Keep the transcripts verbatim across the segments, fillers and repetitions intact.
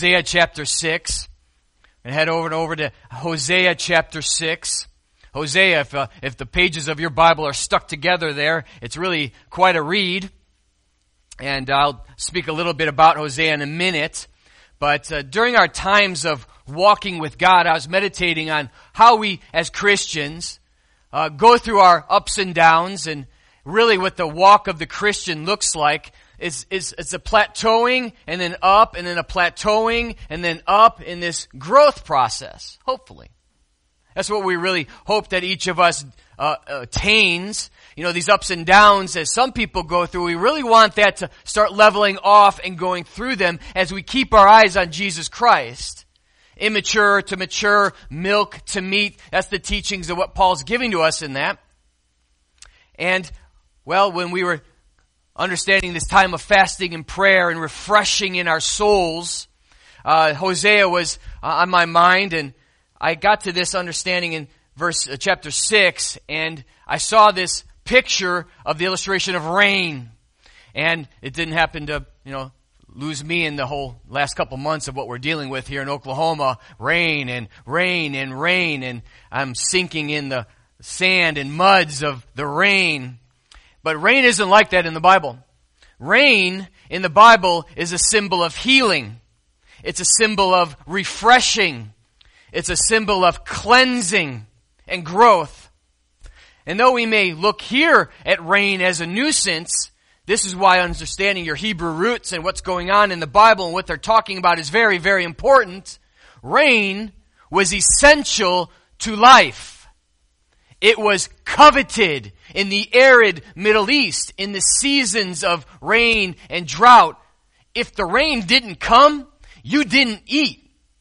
Hosea chapter six. And head over and over to Hosea chapter six. Hosea, if, uh, if the pages of your Bible are stuck together there, it's really quite a read. And I'll speak a little bit about Hosea in a minute. But uh, during our times of walking with God, I was meditating on how we, as Christians, uh, go through our ups and downs, and really what the walk of the Christian looks like is, is it's a plateauing, and then up, and then a plateauing, and then up in this growth process, hopefully. That's what we really hope that each of us uh, attains. You know, these ups and downs as some people go through, we really want that to start leveling off and going through them as we keep our eyes on Jesus Christ. Immature to mature, milk to meat. That's the teachings of what Paul's giving to us in that. And, well, when we were understanding this time of fasting and prayer and refreshing in our souls, uh, Hosea was uh, on my mind, and I got to this understanding in verse uh, chapter six, and I saw this picture of the illustration of rain. And it didn't happen to, you know, lose me in the whole last couple months of what we're dealing with here in Oklahoma. Rain and rain and rain, and I'm sinking in the sand and muds of the rain. But rain isn't like that in the Bible. Rain in the Bible is a symbol of healing. It's a symbol of refreshing. It's a symbol of cleansing and growth. And though we may look here at rain as a nuisance, this is why understanding your Hebrew roots and what's going on in the Bible and what they're talking about is very, very important. Rain was essential to life. It was coveted in the arid Middle East in the seasons of rain and drought. If the rain didn't come, you didn't eat.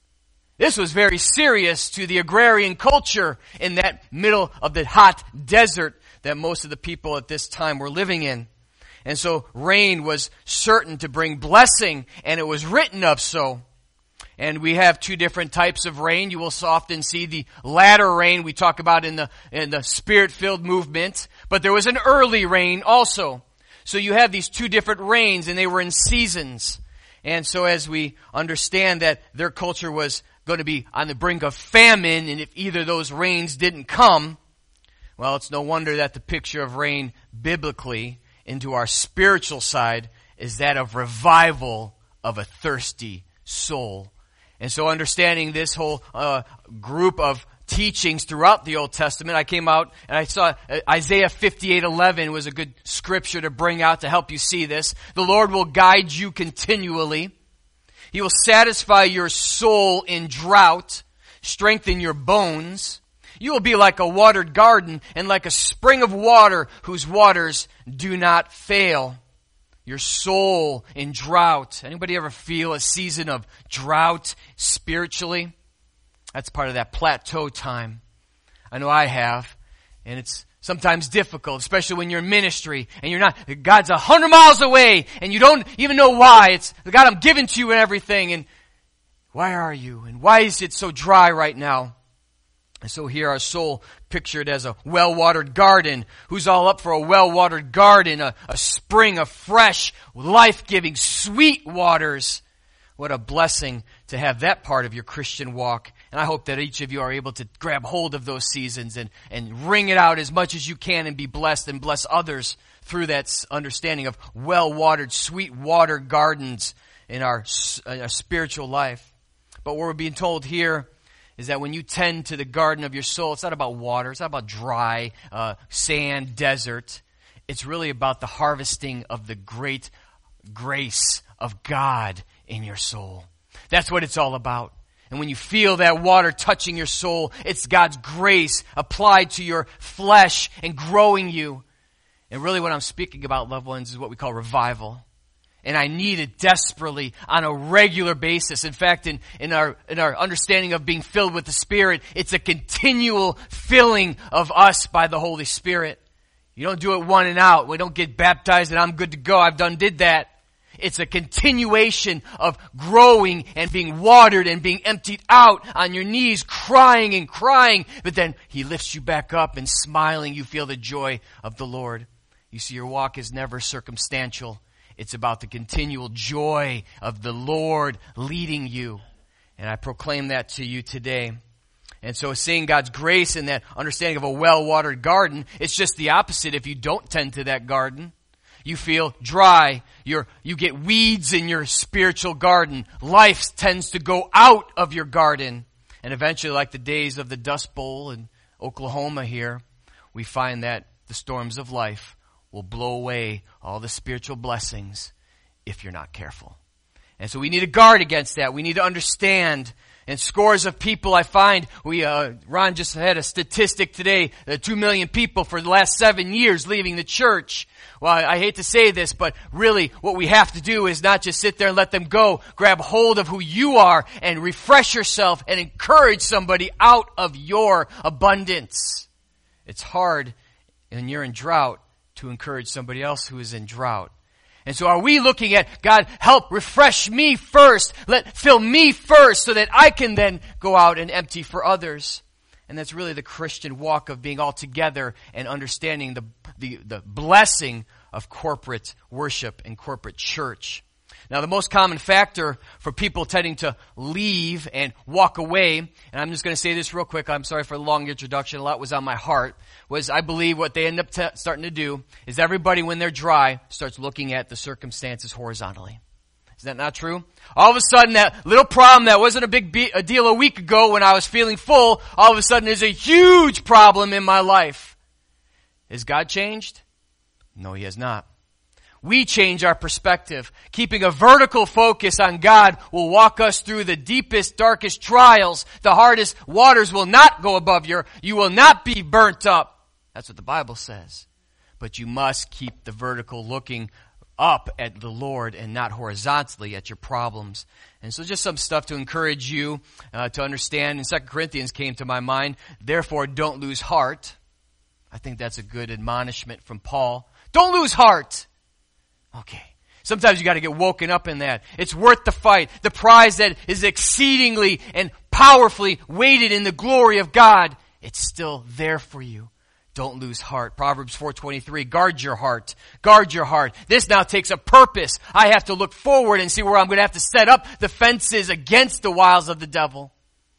This was very serious to the agrarian culture in that middle of the hot desert that most of the people at this time were living in. And so rain was certain to bring blessing, and it was written of so. And we have two different types of rain. You will often see the latter rain we talk about in the in the Spirit-filled movement. But there was an early rain also. So you have these two different rains, and they were in seasons. And so as we understand that their culture was going to be on the brink of famine, and if either of those rains didn't come, well, it's no wonder that the picture of rain biblically into our spiritual side is that of revival of a thirsty soul. And so understanding this whole uh, group of teachings throughout the Old Testament, I came out and I saw Isaiah fifty-eight eleven was a good scripture to bring out to help you see this. The Lord will guide you continually. He will satisfy your soul in drought, strengthen your bones. You will be like a watered garden and like a spring of water whose waters do not fail. Your soul in drought. Anybody ever feel a season of drought spiritually? That's part of that plateau time. I know I have. And it's sometimes difficult, especially when you're in ministry and you're not, God's a hundred miles away and you don't even know why. It's the God I'm giving to you and everything. And why are you? And why is it so dry right now? And so here our soul pictured as a well-watered garden. Who's all up for a well-watered garden? A, a spring of fresh, life-giving, sweet waters. What a blessing to have that part of your Christian walk. And I hope that each of you are able to grab hold of those seasons and, and wring it out as much as you can and be blessed and bless others through that understanding of well-watered, sweet water gardens in our, in our spiritual life. But what we're being told here is that when you tend to the garden of your soul, it's not about water, it's not about dry uh, sand, desert. It's really about the harvesting of the great grace of God in your soul. That's what it's all about. And when you feel that water touching your soul, it's God's grace applied to your flesh and growing you. And really what I'm speaking about, loved ones, is what we call revival. And I need it desperately on a regular basis. In fact, in, in our in our understanding of being filled with the Spirit, it's a continual filling of us by the Holy Spirit. You don't do it one and out. We don't get baptized and I'm good to go. I've done did that. It's a continuation of growing and being watered and being emptied out on your knees, crying and crying. But then He lifts you back up and smiling, you feel the joy of the Lord. You see, your walk is never circumstantial. It's about the continual joy of the Lord leading you. And I proclaim that to you today. And so seeing God's grace in that understanding of a well-watered garden, it's just the opposite if you don't tend to that garden. You feel dry. You're, you get weeds in your spiritual garden. Life tends to go out of your garden. And eventually, like the days of the Dust Bowl in Oklahoma here, we find that the storms of life will blow away all the spiritual blessings if you're not careful. And so we need to guard against that. We need to understand. And scores of people I find, we uh, Ron just had a statistic today, uh, two million people for the last seven years leaving the church. Well, I, I hate to say this, but really what we have to do is not just sit there and let them go. Grab hold of who you are and refresh yourself and encourage somebody out of your abundance. It's hard when you're in drought to encourage somebody else who is in drought. And so are we looking at, God, help refresh me first. Let fill me first so that I can then go out and empty for others. And that's really the Christian walk of being all together and understanding the, the, the blessing of corporate worship and corporate church. Now, the most common factor for people tending to leave and walk away, and I'm just going to say this real quick, I'm sorry for the long introduction, a lot was on my heart, was I believe what they end up t- starting to do is everybody, when they're dry, starts looking at the circumstances horizontally. Is that not true? All of a sudden, that little problem that wasn't a big be- a deal a week ago when I was feeling full, all of a sudden is a huge problem in my life. Has God changed? No, He has not. We change our perspective. Keeping a vertical focus on God will walk us through the deepest, darkest trials. The hardest waters will not go above you. You will not be burnt up. That's what the Bible says. But you must keep the vertical looking up at the Lord and not horizontally at your problems. And so just some stuff to encourage you uh, to understand. In Second Corinthians came to my mind, therefore don't lose heart. I think that's a good admonishment from Paul. Don't lose heart. Okay. Sometimes you got to get woken up in that. It's worth the fight. The prize that is exceedingly and powerfully weighted in the glory of God, it's still there for you. Don't lose heart. Proverbs four twenty-three, guard your heart. Guard your heart. This now takes a purpose. I have to look forward and see where I'm going to have to set up the fences against the wiles of the devil.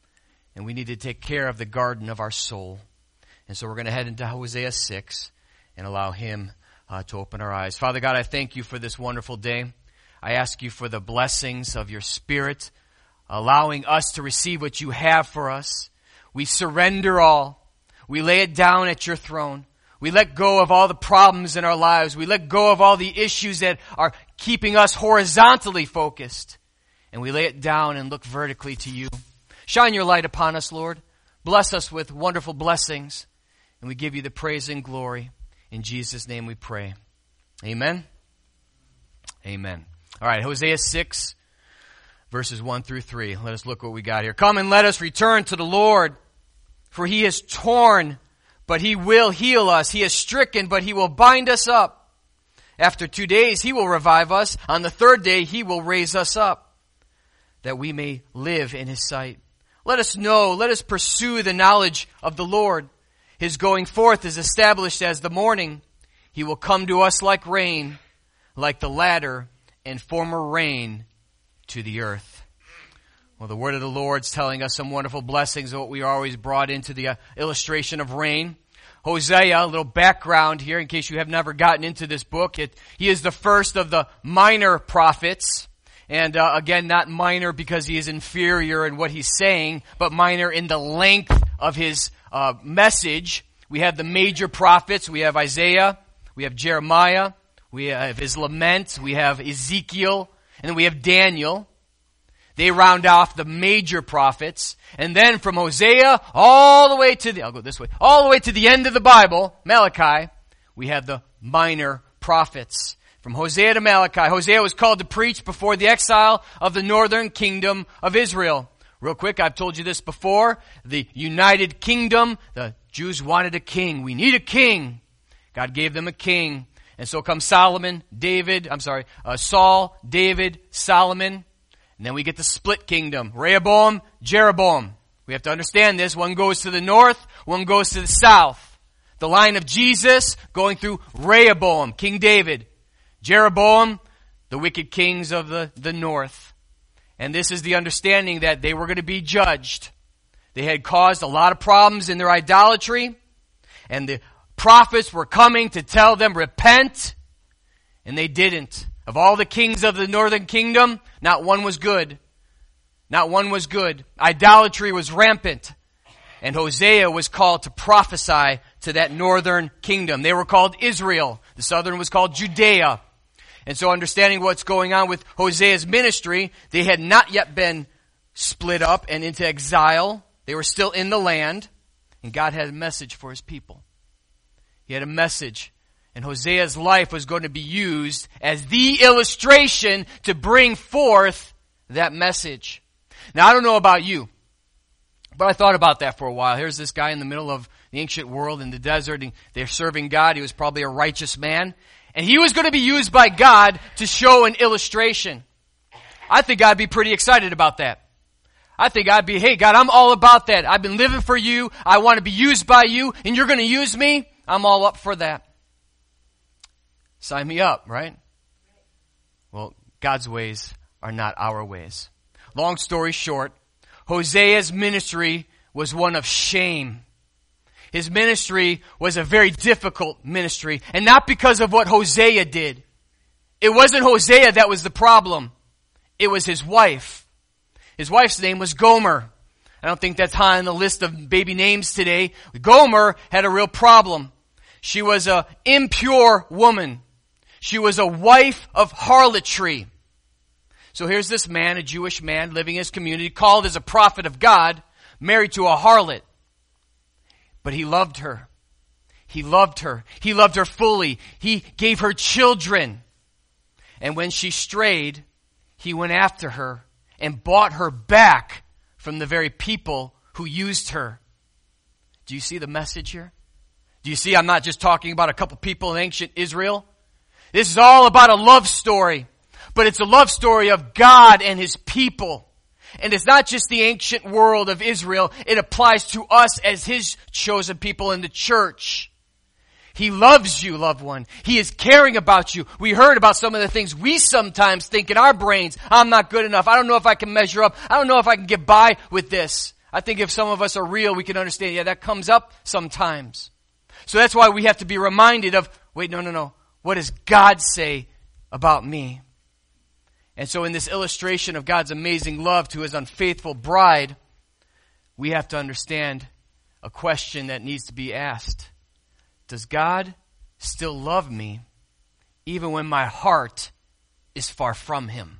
And we need to take care of the garden of our soul. And so we're going to head into Hosea six and allow him Uh, to open our eyes. Father God, I thank you for this wonderful day. I ask you for the blessings of your Spirit, allowing us to receive what you have for us. We surrender all. We lay it down at your throne. We let go of all the problems in our lives. We let go of all the issues that are keeping us horizontally focused. And we lay it down and look vertically to you. Shine your light upon us, Lord. Bless us with wonderful blessings. And we give you the praise and glory. In Jesus' name we pray. Amen. Amen. All right, Hosea six, verses one through three. Let us look what we got here. Come and let us return to the Lord, for he is torn, but he will heal us. He is stricken, but he will bind us up. After two days he will revive us. On the third day he will raise us up, that we may live in his sight. Let us know, let us pursue the knowledge of the Lord. His going forth is established as the morning. He will come to us like rain, like the latter and former rain to the earth. Well, the word of the Lord's telling us some wonderful blessings of what we always brought into the uh, illustration of rain. Hosea, a little background here in case you have never gotten into this book. It, he is the first of the minor prophets. And uh, again, not minor because he is inferior in what he's saying, but minor in the length of his uh, message. We have the major prophets. We have Isaiah. We have Jeremiah. We have his lament. We have Ezekiel. And then we have Daniel. They round off the major prophets. And then from Hosea all the way to the, I'll go this way, all the way to the end of the Bible, Malachi, we have the minor prophets. From Hosea to Malachi. Hosea was called to preach before the exile of the northern kingdom of Israel. Real quick, I've told you this before. The United Kingdom, the Jews wanted a king. We need a king. God gave them a king. And so comes Solomon, David, I'm sorry, uh, Saul, David, Solomon. And then we get the split kingdom. Rehoboam, Jeroboam. We have to understand this. One goes to the north, one goes to the south. The line of Jesus going through Rehoboam, King David. Jeroboam, the wicked kings of the, the north. And this is the understanding that they were going to be judged. They had caused a lot of problems in their idolatry, and the prophets were coming to tell them, repent, and they didn't. Of all the kings of the northern kingdom, not one was good. Not one was good. Idolatry was rampant. And Hosea was called to prophesy to that northern kingdom. They were called Israel. The southern was called Judea. And so understanding what's going on with Hosea's ministry, they had not yet been split up and into exile. They were still in the land. And God had a message for his people. He had a message. And Hosea's life was going to be used as the illustration to bring forth that message. Now, I don't know about you, but I thought about that for a while. Here's this guy in the middle of the ancient world in the desert, and they're serving God. He was probably a righteous man. And he was going to be used by God to show an illustration. I think I'd be pretty excited about that. I think I'd be, hey, God, I'm all about that. I've been living for you. I want to be used by you, and you're going to use me. I'm all up for that. Sign me up, right? Well, God's ways are not our ways. Long story short, Hosea's ministry was one of shame. His ministry was a very difficult ministry, and not because of what Hosea did. It wasn't Hosea that was the problem. It was his wife. His wife's name was Gomer. I don't think that's high on the list of baby names today. Gomer had a real problem. She was an impure woman. She was a wife of harlotry. So here's this man, a Jewish man living in his community, called as a prophet of God, married to a harlot. But he loved her. He loved her. He loved her fully. He gave her children. And when she strayed, he went after her and bought her back from the very people who used her. Do you see the message here? Do you see I'm not just talking about a couple people in ancient Israel? This is all about a love story. But it's a love story of God and his people. And it's not just the ancient world of Israel. It applies to us as his chosen people in the church. He loves you, loved one. He is caring about you. We heard about some of the things we sometimes think in our brains. I'm not good enough. I don't know if I can measure up. I don't know if I can get by with this. I think if some of us are real, we can understand, yeah, that comes up sometimes. So that's why we have to be reminded of, wait, no, no, no. What does God say about me? And so in this illustration of God's amazing love to his unfaithful bride, we have to understand a question that needs to be asked. Does God still love me even when my heart is far from him?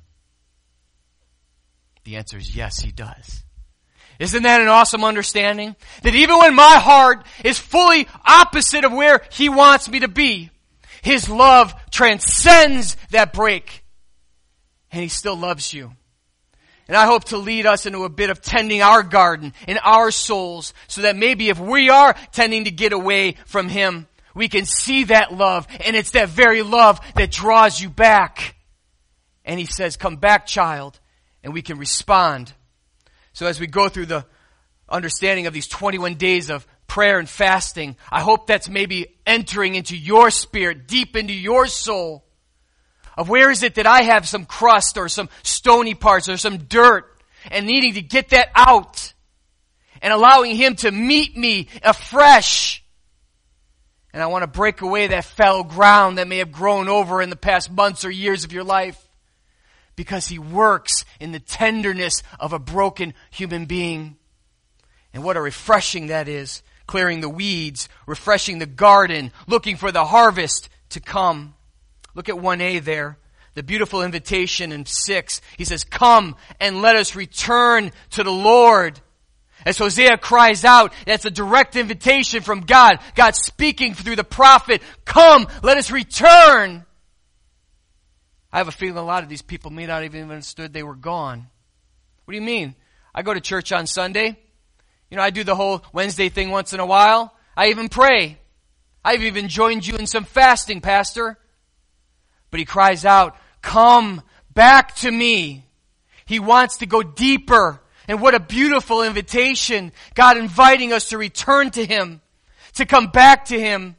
The answer is yes, he does. Isn't that an awesome understanding? That even when my heart is fully opposite of where he wants me to be, his love transcends that break. And he still loves you. And I hope to lead us into a bit of tending our garden in our souls, so that maybe if we are tending to get away from him, we can see that love. And it's that very love that draws you back. And he says, come back, child. And we can respond. So as we go through the understanding of these twenty-one days of prayer and fasting, I hope that's maybe entering into your spirit, deep into your soul. Of where is it that I have some crust or some stony parts or some dirt, and needing to get that out and allowing him to meet me afresh. And I want to break away that fallow ground that may have grown over in the past months or years of your life, because he works in the tenderness of a broken human being. And what a refreshing that is, clearing the weeds, refreshing the garden, looking for the harvest to come. Look at one A there. The beautiful invitation in six. He says, come and let us return to the Lord. As Hosea cries out, that's a direct invitation from God. God speaking through the prophet. Come, let us return. I have a feeling a lot of these people may not even have understood they were gone. What do you mean? I go to church on Sunday. You know, I do the whole Wednesday thing once in a while. I even pray. I've even joined you in some fasting, Pastor. But he cries out, come back to me. He wants to go deeper. And what a beautiful invitation. God inviting us to return to him, to come back to him.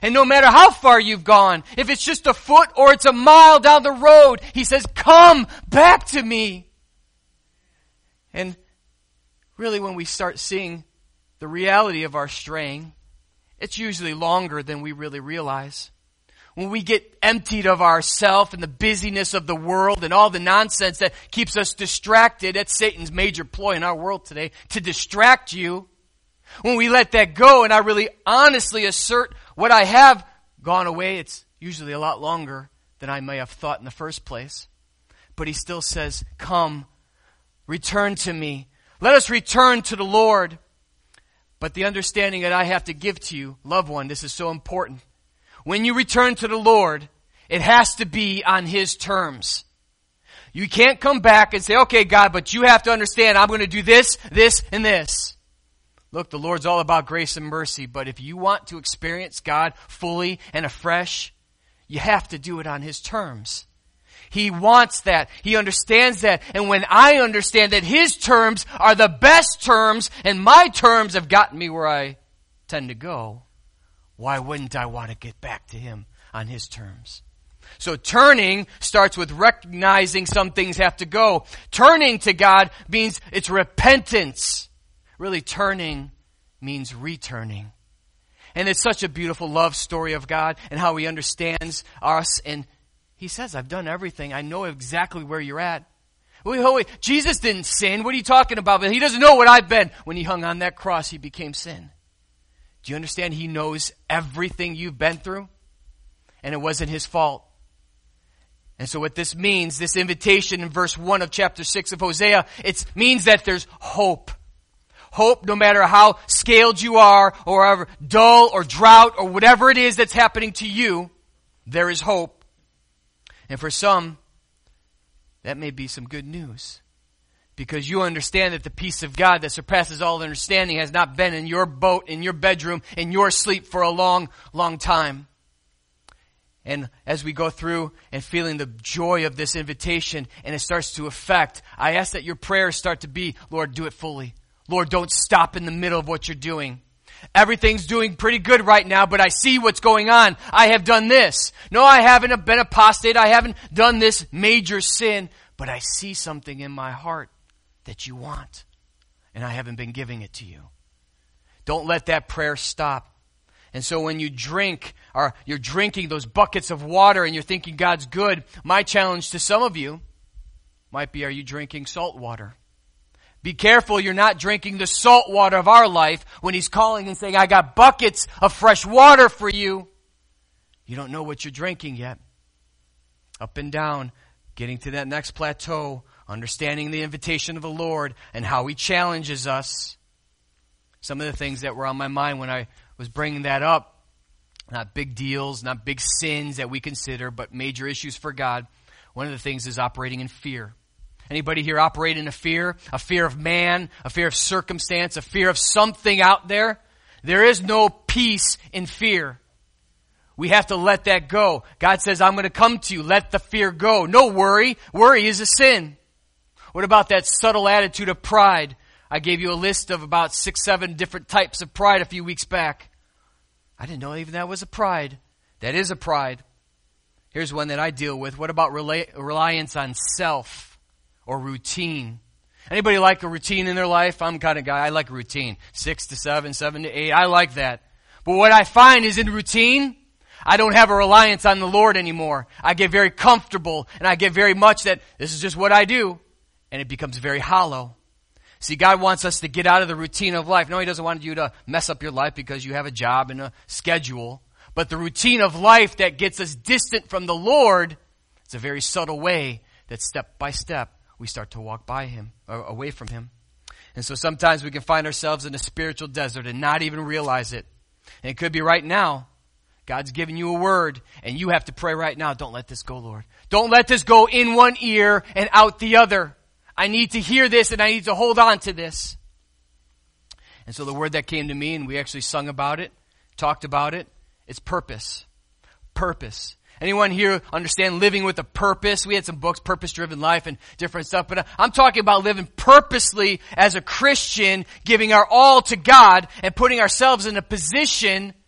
And no matter how far you've gone, if it's just a foot or it's a mile down the road, he says, come back to me. And really when we start seeing the reality of our straying, it's usually longer than we really realize. When we get emptied of ourselves and the busyness of the world and all the nonsense that keeps us distracted, that's Satan's major ploy in our world today, to distract you. When we let that go and I really honestly assert what I have gone away, it's usually a lot longer than I may have thought in the first place. But he still says, come, return to me. Let us return to the Lord. But the understanding that I have to give to you, loved one, this is so important. When you return to the Lord, it has to be on His terms. You can't come back and say, okay, God, but you have to understand I'm going to do this, this, and this. Look, the Lord's all about grace and mercy, but if you want to experience God fully and afresh, you have to do it on His terms. He wants that. He understands that. And when I understand that His terms are the best terms and my terms have gotten me where I tend to go, why wouldn't I want to get back to Him on His terms? So turning starts with recognizing some things have to go. Turning to God means it's repentance. Really, turning means returning. And it's such a beautiful love story of God and how He understands us. And He says, I've done everything. I know exactly where you're at. Wait, wait, wait. Jesus didn't sin. What are you talking about? But He doesn't know what I've been. When He hung on that cross, He became sin. Do you understand? He knows everything you've been through. And it wasn't His fault. And so what this means, this invitation in verse one of chapter six of Hosea, it means that there's hope. Hope, no matter how scaled you are, or however dull or drought, or whatever it is that's happening to you, there is hope. And for some, that may be some good news. Because you understand that the peace of God that surpasses all understanding has not been in your boat, in your bedroom, in your sleep for a long, long time. And as we go through and feeling the joy of this invitation and it starts to affect, I ask that your prayers start to be, Lord, do it fully. Lord, don't stop in the middle of what you're doing. Everything's doing pretty good right now, but I see what's going on. I have done this. No, I haven't been apostate. I haven't done this major sin, but I see something in my heart that you want, and I haven't been giving it to you. Don't let that prayer stop. And so when you drink, or you're drinking those buckets of water and you're thinking God's good, my challenge to some of you might be, are you drinking salt water? Be careful you're not drinking the salt water of our life when He's calling and saying, I got buckets of fresh water for you. You don't know what you're drinking yet. Up and down, getting to that next plateau, understanding the invitation of the Lord and how He challenges us. Some of the things that were on my mind when I was bringing that up, not big deals, not big sins that we consider, but major issues for God. One of the things is operating in fear. Anybody here operate in a fear? A fear of man, a fear of circumstance, a fear of something out there? There is no peace in fear. We have to let that go. God says, I'm going to come to you. Let the fear go. No worry. Worry is a sin. What about that subtle attitude of pride? I gave you a list of about six, seven different types of pride a few weeks back. I didn't know even that was a pride. That is a pride. Here's one that I deal with. What about rely, reliance on self or routine? Anybody like a routine in their life? I'm the kind of guy, I like a routine. Six to seven, seven to eight. I like that. But what I find is in routine, I don't have a reliance on the Lord anymore. I get very comfortable and I get very much that this is just what I do. And it becomes very hollow. See, God wants us to get out of the routine of life. No, He doesn't want you to mess up your life because you have a job and a schedule. But the routine of life that gets us distant from the Lord, it's a very subtle way that step by step we start to walk by Him, or away from Him. And so sometimes we can find ourselves in a spiritual desert and not even realize it. And it could be right now. God's giving you a word and you have to pray right now. Don't let this go, Lord. Don't let this go in one ear and out the other. I need to hear this and I need to hold on to this. And so the word that came to me, and we actually sung about it, talked about it, it's purpose. Purpose. Anyone here understand living with a purpose? We had some books, Purpose-Driven Life and different stuff, but I'm talking about living purposely as a Christian, giving our all to God and putting ourselves in a position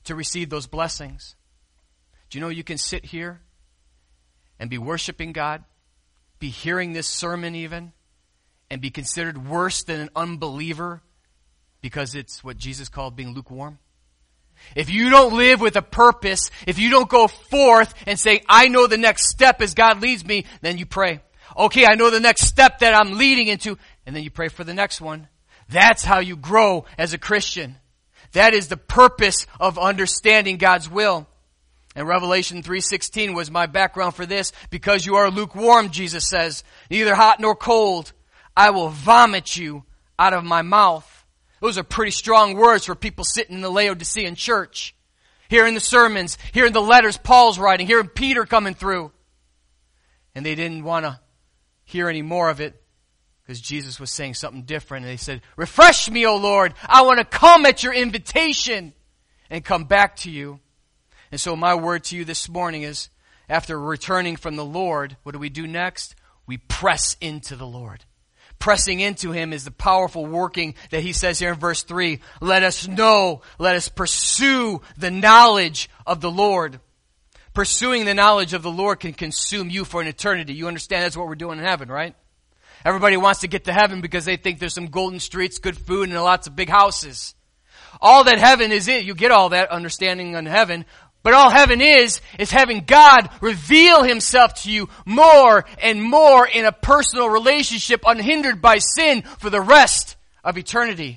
to receive those blessings. Do you know you can sit here and be worshiping God, be hearing this sermon even, and be considered worse than an unbeliever because it's what Jesus called being lukewarm? If you don't live with a purpose, if you don't go forth and say, I know the next step as God leads me, then you pray. Okay, I know the next step that I'm leading into, and then you pray for the next one. That's how you grow as a Christian. That is the purpose of understanding God's will. And Revelation three sixteen was my background for this. Because you are lukewarm, Jesus says, neither hot nor cold, I will vomit you out of my mouth. Those are pretty strong words for people sitting in the Laodicean church. Hearing the sermons, hearing the letters Paul's writing, hearing Peter coming through. And they didn't want to hear any more of it because Jesus was saying something different. And they said, refresh me, O Lord. I want to come at your invitation and come back to you. And so my word to you this morning is, after returning from the Lord, what do we do next? We press into the Lord. Pressing into Him is the powerful working that He says here in verse three. Let us know, let us pursue the knowledge of the Lord. Pursuing the knowledge of the Lord can consume you for an eternity. You understand that's what we're doing in heaven, right? Everybody wants to get to heaven because they think there's some golden streets, good food, and lots of big houses. All that heaven is it. You get all that understanding in heaven. But all heaven is, is having God reveal Himself to you more and more in a personal relationship unhindered by sin for the rest of eternity.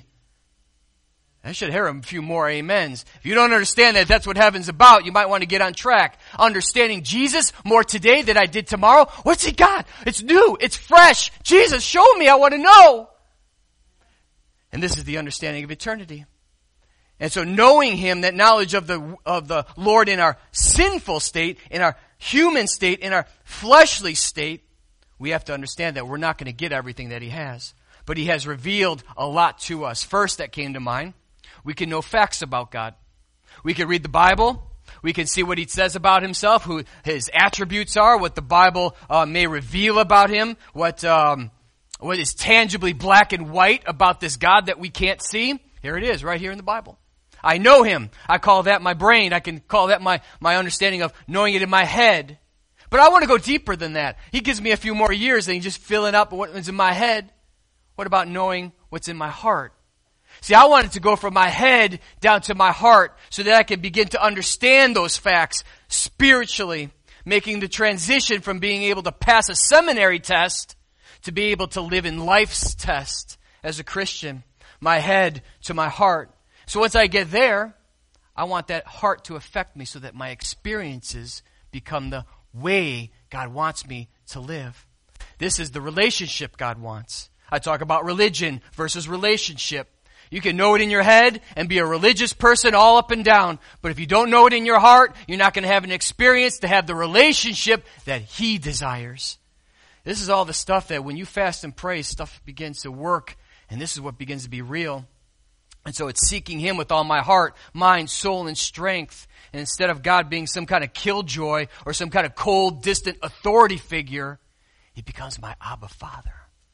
I should hear a few more amens. If you don't understand that that's what heaven's about, you might want to get on track. Understanding Jesus more today than I did tomorrow. What's He got? It's new. It's fresh. Jesus, show me. I want to know. And this is the understanding of eternity. And so knowing Him, that knowledge of the of the Lord in our sinful state, in our human state, in our fleshly state, we have to understand that we're not going to get everything that He has. But He has revealed a lot to us. First, that came to mind, we can know facts about God. We can read the Bible. We can see what He says about Himself, who His attributes are, what the Bible uh, may reveal about Him, what um, what is tangibly black and white about this God that we can't see. Here it is, right here in the Bible. I know Him. I call that my brain. I can call that my, my understanding of knowing it in my head. But I want to go deeper than that. He gives me a few more years than just filling up what's in my head. What about knowing what's in my heart? See, I wanted to go from my head down to my heart so that I can begin to understand those facts spiritually, making the transition from being able to pass a seminary test to be able to live in life's test as a Christian. My head to my heart. So once I get there, I want that heart to affect me so that my experiences become the way God wants me to live. This is the relationship God wants. I talk about religion versus relationship. You can know it in your head and be a religious person all up and down. But if you don't know it in your heart, you're not going to have an experience to have the relationship that He desires. This is all the stuff that when you fast and pray, stuff begins to work. And this is what begins to be real. And so it's seeking Him with all my heart, mind, soul, and strength. And instead of God being some kind of killjoy or some kind of cold, distant authority figure, He becomes my Abba Father.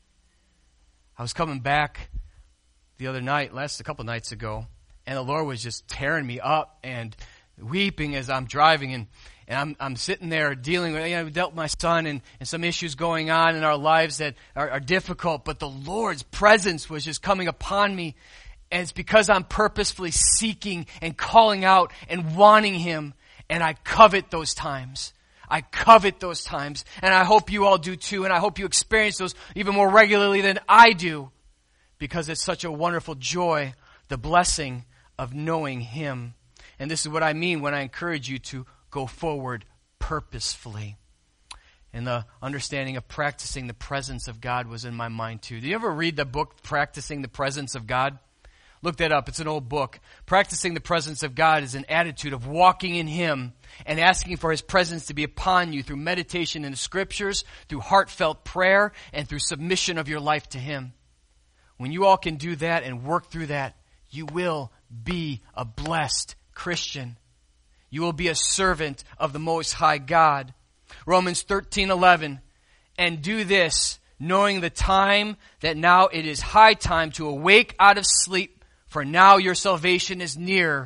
I was coming back the other night, last a couple nights ago, and the Lord was just tearing me up and weeping as I'm driving. And, and I'm, I'm sitting there dealing with, you know, we dealt with my son and, and some issues going on in our lives that are, are difficult. But the Lord's presence was just coming upon me. And it's because I'm purposefully seeking and calling out and wanting Him. And I covet those times. I covet those times. And I hope you all do too. And I hope you experience those even more regularly than I do. Because it's such a wonderful joy, the blessing of knowing Him. And this is what I mean when I encourage you to go forward purposefully. And the understanding of practicing the presence of God was in my mind too. Do you ever read the book, Practicing the Presence of God? Look that up. It's an old book. Practicing the presence of God is an attitude of walking in Him and asking for His presence to be upon you through meditation in the Scriptures, through heartfelt prayer, and through submission of your life to Him. When you all can do that and work through that, you will be a blessed Christian. You will be a servant of the Most High God. Romans thirteen eleven. And do this, knowing the time that now it is high time to awake out of sleep, for now your salvation is near.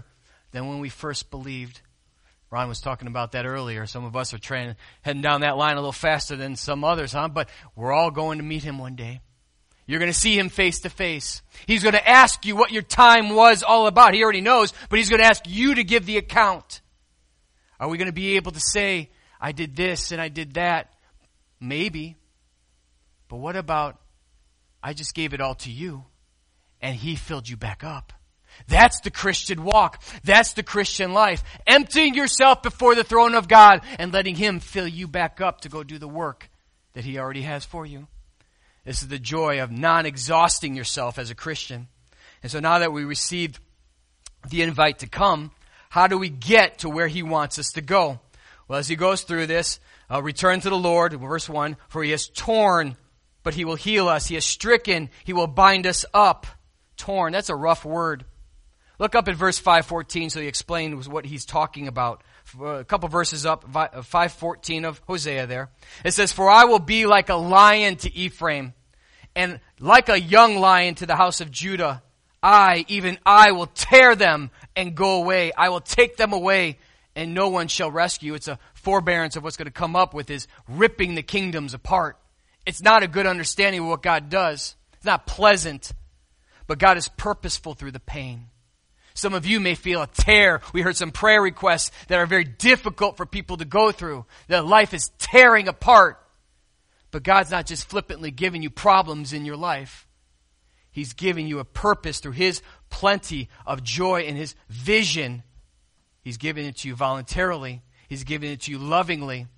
than when we first believed. Ron was talking about that earlier. Some of us are trying, heading down that line a little faster than some others, huh? But we're all going to meet him one day. You're going to see him face to face. He's going to ask you what your time was all about. He already knows, but he's going to ask you to give the account. Are we going to be able to say, I did this and I did that? Maybe. But what about, I just gave it all to you and he filled you back up? That's the Christian walk. That's the Christian life. Emptying yourself before the throne of God and letting him fill you back up to go do the work that he already has for you. This is the joy of non-exhausting yourself as a Christian. And so now that we received the invite to come, how do we get to where he wants us to go? Well, as he goes through this, uh, return to the Lord, verse one, for he has torn, but he will heal us. He has stricken, he will bind us up. Torn, that's a rough word. Look up at verse five fourteen so he explains what he's talking about. A couple verses up, five fourteen of Hosea there. It says, for I will be like a lion to Ephraim, and like a young lion to the house of Judah. I, even I, will tear them and go away. I will take them away, and no one shall rescue. It's a forbearance of what's going to come up with is ripping the kingdoms apart. It's not a good understanding of what God does. It's not pleasant, but God is purposeful through the pain. Some of you may feel a tear. We heard some prayer requests that are very difficult for people to go through. That life is tearing apart. But God's not just flippantly giving you problems in your life. He's giving you a purpose through his plenty of joy and his vision. He's giving it to you voluntarily. He's giving it to you lovingly.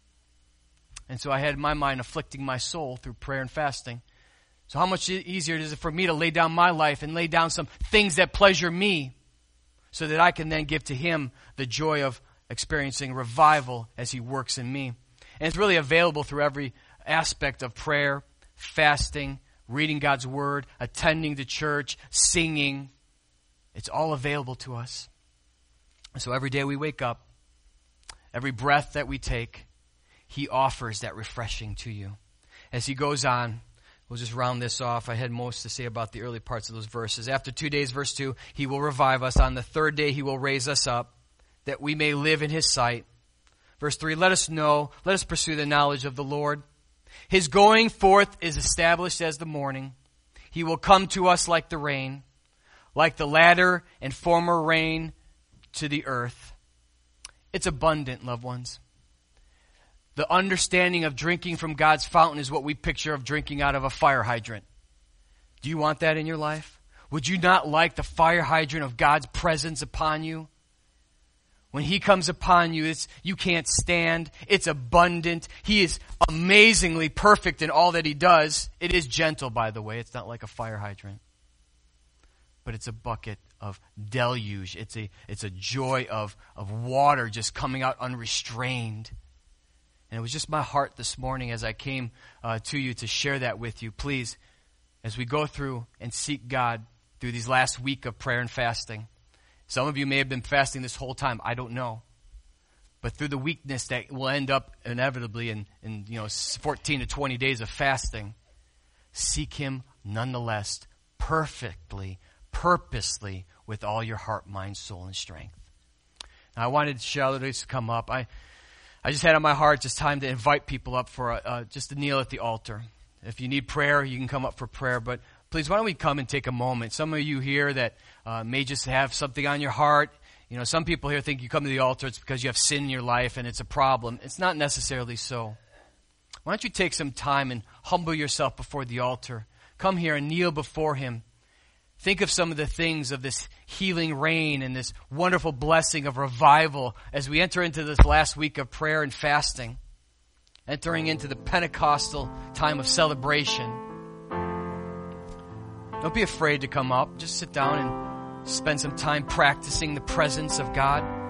And so I had in my mind afflicting my soul through prayer and fasting. So how much easier is it for me to lay down my life and lay down some things that pleasure me so that I can then give to him the joy of experiencing revival as he works in me. And it's really available through every aspect of prayer, fasting, reading God's word, attending the church, singing. It's all available to us. So every day we wake up, every breath that we take, he offers that refreshing to you. As he goes on, we'll just round this off. I had most to say about the early parts of those verses. After two days, verse two, he will revive us. On the third day, he will raise us up, that we may live in his sight. Verse three, let us know, let us pursue the knowledge of the Lord. His going forth is established as the morning. He will come to us like the rain, like the latter and former rain to the earth. It's abundant, loved ones. The understanding of drinking from God's fountain is what we picture of drinking out of a fire hydrant. Do you want that in your life? Would you not like the fire hydrant of God's presence upon you? When he comes upon you, it's, you can't stand. It's abundant. He is amazingly perfect in all that he does. It is gentle, by the way. It's not like a fire hydrant. But it's a bucket of deluge. It's a, it's a joy of, of water just coming out unrestrained. And it was just my heart this morning as I came uh, to you to share that with you. Please, as we go through and seek God through these last week of prayer and fasting. Some of you may have been fasting this whole time. I don't know. But through the weakness that will end up inevitably in, in you know fourteen to twenty days of fasting, seek him nonetheless perfectly, purposely, with all your heart, mind, soul, and strength. Now, I wanted Charlotte to come up. I I just had on my heart just time to invite people up for a, uh, just to kneel at the altar. If you need prayer, you can come up for prayer. But please, why don't we come and take a moment? Some of you here that uh, may just have something on your heart. You know, some people here think you come to the altar, it's because you have sin in your life and it's a problem. It's not necessarily so. Why don't you take some time and humble yourself before the altar? Come here and kneel before him. Think of some of the things of this healing rain and this wonderful blessing of revival as we enter into this last week of prayer and fasting, entering into the Pentecostal time of celebration. Don't be afraid to come up. Just sit down and spend some time practicing the presence of God.